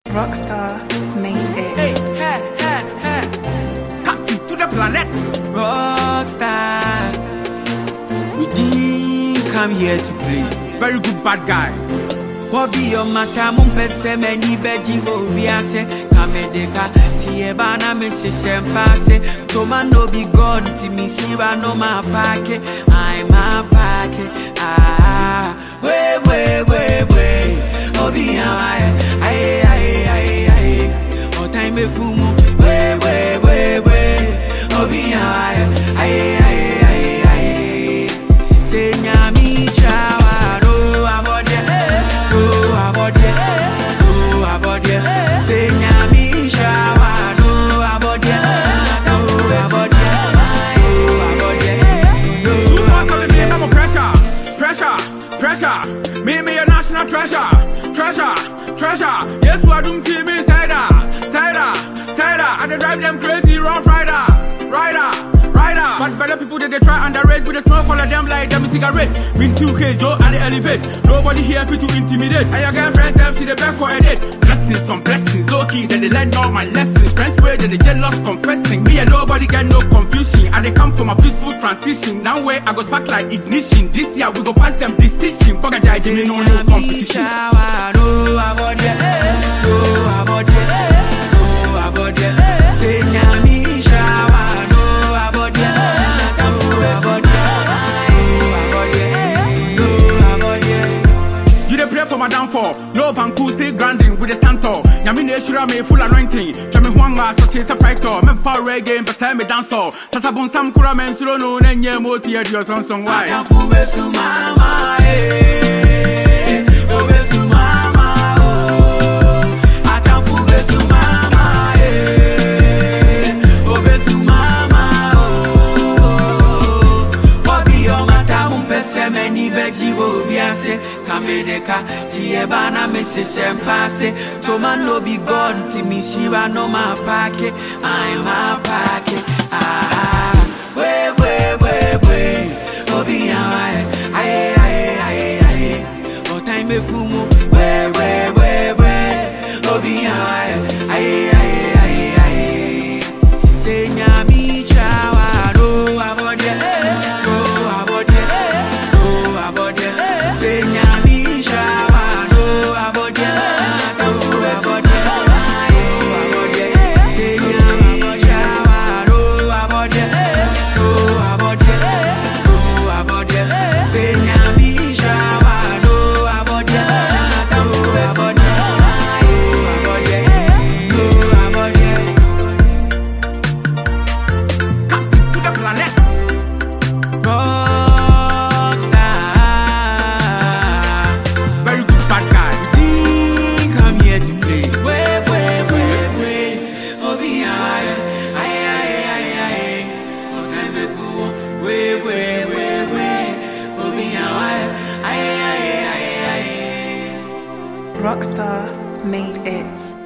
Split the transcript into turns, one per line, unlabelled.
Rockstar made it.
Hey, hey, hey, hey. Captain to the planet. Rockstar. We didn't come here to play. Very good bad guy. What be your matter? Mumpese many beji wo biase. Kamedeka tie bana mesi shempase. Toma no be God ti mi shiva no ma pake. I'm a pake. Ah, we. Obi aye. O time be kumu. We. Obi aye. Say nyami shawa do abode. Do abode. Say nyami shawa do abode. Do abode. Too fast on me, I'm a pressure. Me a national treasure. Yes, what do to me, cider. I dey drive them crazy, rough rider. But better people they try underrate with the smoke all of them like them cigarette. Mean 2K Joe and the elevate. Nobody here fit to intimidate. And your girlfriends have see the back for a date. Blessings on blessings, low key that they learn all my lessons. Friends pray that they jealous confessing. Me and nobody get no confusion. And they come from a peaceful transition. Now where I go spark like ignition. This year we go pass them distinction. Fuck a judge, me no competition. For my downfall, no banku still grinding with the stand tall. Yamine shura me full anointing. Chame huanga so chase a fighter. Me for reggae, but say me dance all. Sasabon sam kura men suro no nenye moti edio song why. Akamfu besu mama obesu mama akamfu besu mama obesu mama Obi o mata mumpese meni beji wo biase. Kamedeka tie bana mesi shempase. Toma no be God ti mi shiva no ma pake. I'm a pake. Ah, we. Obi aye. O time be kumu. We. Obi aye. Say nyami shawa do abode. Say nyami shawa do abode. Say nyami shawa do abode. Say nyami shawa do abode. Captain to the planet.
Rockstar made it.